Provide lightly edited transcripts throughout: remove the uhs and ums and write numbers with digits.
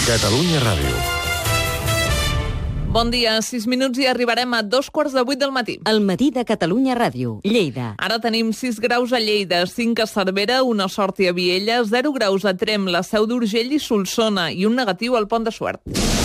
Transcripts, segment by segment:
Catalunya Ràdio. Bon dia, 6 minuts i arribarem a 2:45 del matí. El matí de Catalunya Ràdio, Lleida. Ara tenim 6 graus a Lleida, 5 a Cervera, una sort i a Viella, 0 graus a Tremp, la Seu d'Urgell i Solsona i un negatiu al Pont de Suert.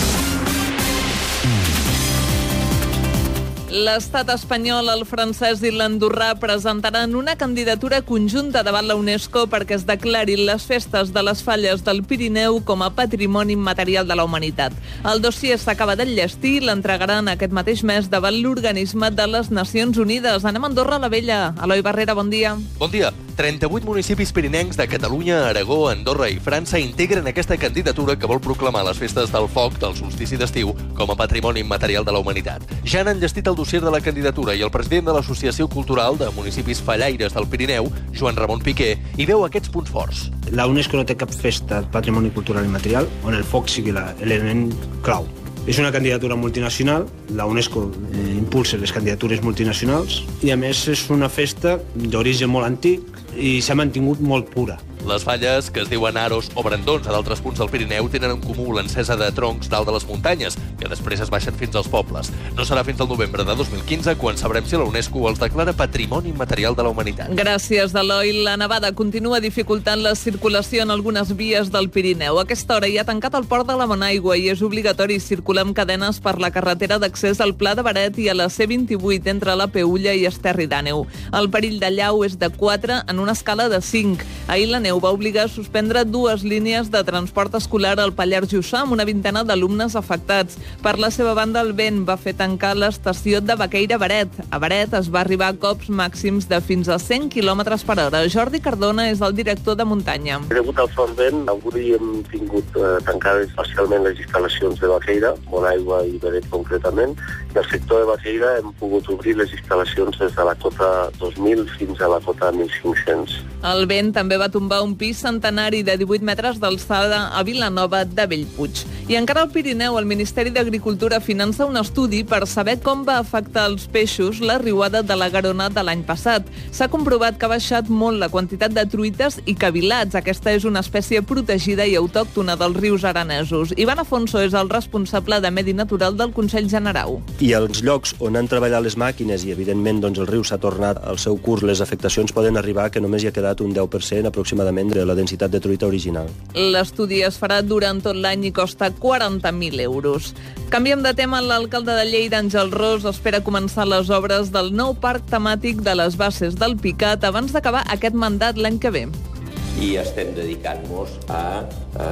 L'estat espanyol, el francès i l'andorrà presentaran una candidatura conjunta davant la UNESCO perquè es declarin les festes de les falles del Pirineu com a patrimoni immaterial de la humanitat. El dossier s'acaba d'enllestir i l'entregaran aquest mateix mes davant l'organisme de les Nacions Unides. Anem a Andorra la Vella. Eloi Barrera, bon dia. Bon dia. 38 municipis pirinencs de Catalunya, Aragó, Andorra i França integren aquesta candidatura que vol proclamar les festes del foc del solstici d'estiu com a patrimoni immaterial de la humanitat. Ja han enllestit el dossier de la candidatura i el president de l'Associació Cultural de Municipis Fallaires del Pirineu, Joan Ramon Piqué, hi veu aquests punts forts. La UNESCO no té cap festa patrimoni cultural immaterial on el foc sigui l'element clau. És una candidatura multinacional, la UNESCO impulsa les candidatures multinacionals i a més és una festa d'origen molt antic i s'ha mantingut molt pura. Les falles, que es diuen aros o brandons a d'altres punts del Pirineu, tenen en comú l'encesa de troncs dalt de les muntanyes, que després es baixen fins als pobles. No serà fins al novembre de 2015 quan sabrem si la UNESCO els declara Patrimoni Immaterial de la Humanitat. Gràcies, Eloi. La nevada continua dificultant la circulació en algunes vies del Pirineu. A aquesta hora hi ha tancat el port de la Monaigua i és obligatori circular amb cadenes per la carretera d'accés al Pla de Beret i a la C28 entre la Peulla i Esterri d'Àneu. El perill de llau és de 4 en una escala de 5. Ahir la neu va obligar a suspendre 2 línies de transport escolar al Pallars Jussà amb una vintena d'alumnes afectats. Per la seva banda, el vent va fer tancar l'estació de Baqueira-Beret. A Beret es va arribar a cops màxims de fins a 100 km per hora. Jordi Cardona és el director de muntanya. Degut al fort vent, avui hem tingut tancades parcialment les instal·lacions de Baqueira, Monaigua i Beret concretament, i al sector de Baqueira hem pogut obrir les instal·lacions des de la cota 2000 fins a la cota 1500. El vent també va tombar un pis centenari de 18 metres d'alçada a Vilanova de Bellpuig. I encara al Pirineu, el Ministeri d'Agricultura finança un estudi per saber com va afectar els peixos la riuada de la Garona de l'any passat. S'ha comprovat que ha baixat molt la quantitat de truites i cavilats. Aquesta és una espècie protegida i autòctona dels rius aranesos. Ivan Afonso és el responsable de Medi Natural del Consell General. I als llocs on han treballat les màquines i, evidentment, el riu s'ha tornat al seu curs, les afectacions poden arribar que només hi ha quedat un 10% aproximadament de la densitat de truita original. L'estudi es farà durant tot l'any i costa 40.000 euros. Canviem de tema. L'alcalde de Lleida, Àngel Ros, espera començar les obres del nou parc temàtic de les Basses del Picat abans d'acabar aquest mandat l'any que ve. I estem dedicant-nos a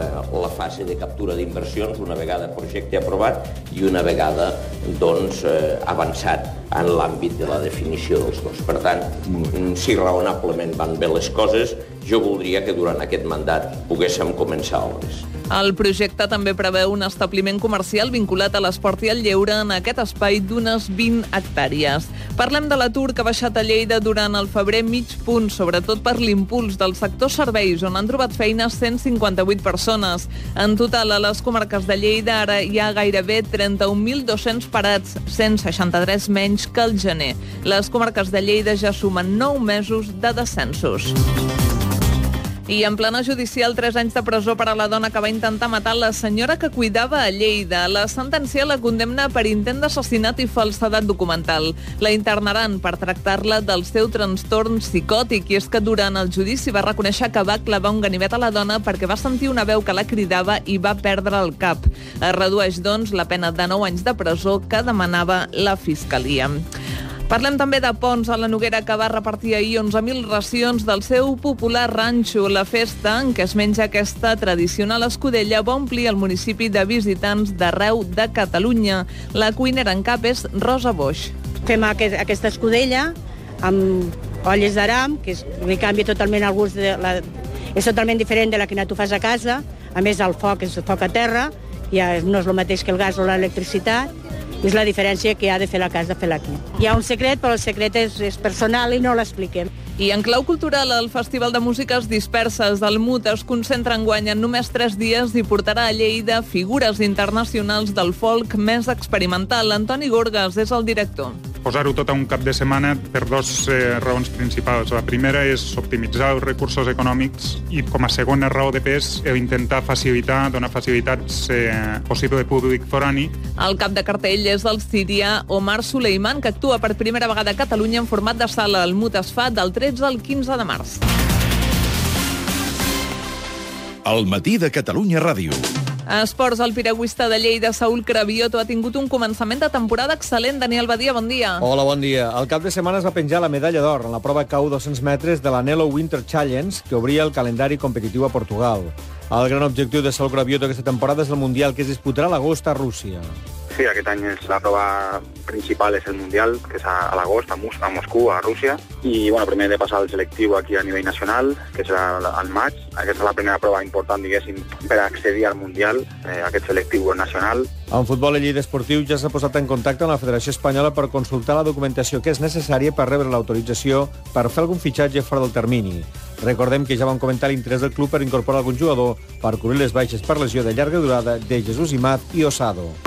la fase de captura d'inversions una vegada el projecte aprovat i una vegada avançat en l'àmbit de la definició dels dos. Per tant, si raonablement van bé les coses, jo voldria que durant aquest mandat poguéssim començar obres. El projecte també preveu un establiment comercial vinculat a l'esport i al lleure en aquest espai d'unes 20 hectàrees. Parlem de l'atur que ha baixat a Lleida durant el febrer mig punt, sobretot per l'impuls del sector serveis, on han trobat feina 158 persones. En total, a les comarques de Lleida ara hi ha gairebé 31.200 parats, 163 menys que el gener. Les comarques de Lleida ja sumen 9 mesos de descensos. I en plena judicial, 3 anys de presó per a la dona que va intentar matar la senyora que cuidava a Lleida. La sentència la condemna per intent d'assassinat i falsedat documental. La internaran per tractar-la del seu trastorn psicòtic, i és que durant el judici va reconèixer que va clavar un ganivet a la dona perquè va sentir una veu que la cridava i va perdre el cap. Es redueix, doncs, la pena de 9 anys de presó que demanava la Fiscalia. Parlem també de Ponts, a la Noguera, que va repartir ahir 11.000 racions del seu popular ranxo. La festa, en què es menja aquesta tradicional escudella, va omplir el municipi de visitants d'arreu de Catalunya. La cuinera en cap és Rosa Boix. Fem aquesta escudella amb olles d'aram, que li canvia totalment el gust. És totalment diferent de la que tu fas a casa. A més, el foc és foc a terra, ja no és el mateix que el gas o l'electricitat. És la diferència que ha de fer la casa, fer-la aquí. Hi ha un secret, però el secret és personal i no l'expliquem. I en clau cultural, el Festival de Músiques Disperses del MUT es concentra enguany en només 3 dies i portarà a Lleida figures internacionals del folk més experimental. Antoni Gorgas és el director. posar-ho tot a un cap de setmana per dues raons principals. La primera és optimitzar els recursos econòmics i, com a segona raó de pes, intentar donar facilitats possible públic forani. El cap de cartell és el sirià Omar Suleiman, que actua per primera vegada a Catalunya en format de sala al Mut es fa del 13 al 15 de març. El matí de Catalunya Ràdio. A esports, el piragüista de Lleida, Saúl Cravioto, ha tingut un començament de temporada excel·lent. Daniel Badia, bon dia. Hola, bon dia. El cap de setmana es va penjar la medalla d'or en la prova KU 200 metres de l'Anelo Winter Challenge, que obria el calendari competitiu a Portugal. El gran objectiu de Saúl Cravioto aquesta temporada és el Mundial, que es disputarà a l'agost a Rússia. Sí, aquest any la prova principal és el Mundial, que és a l'agost, a Moscou, a Rússia. I primer he de passar el selectiu aquí a nivell nacional, que serà al maig. Aquesta és la primera prova important, diguéssim, per accedir al Mundial, aquest selectiu nacional. En futbol, el Lleida Esportiu ja s'ha posat en contacte amb la Federació Espanyola per consultar la documentació que és necessària per rebre l'autorització per fer algun fitxatge fora del termini. Recordem que ja vam comentar l'interès del club per incorporar algun jugador per cobrir les baixes per lesió de llarga durada de Jesús Imat i Osado.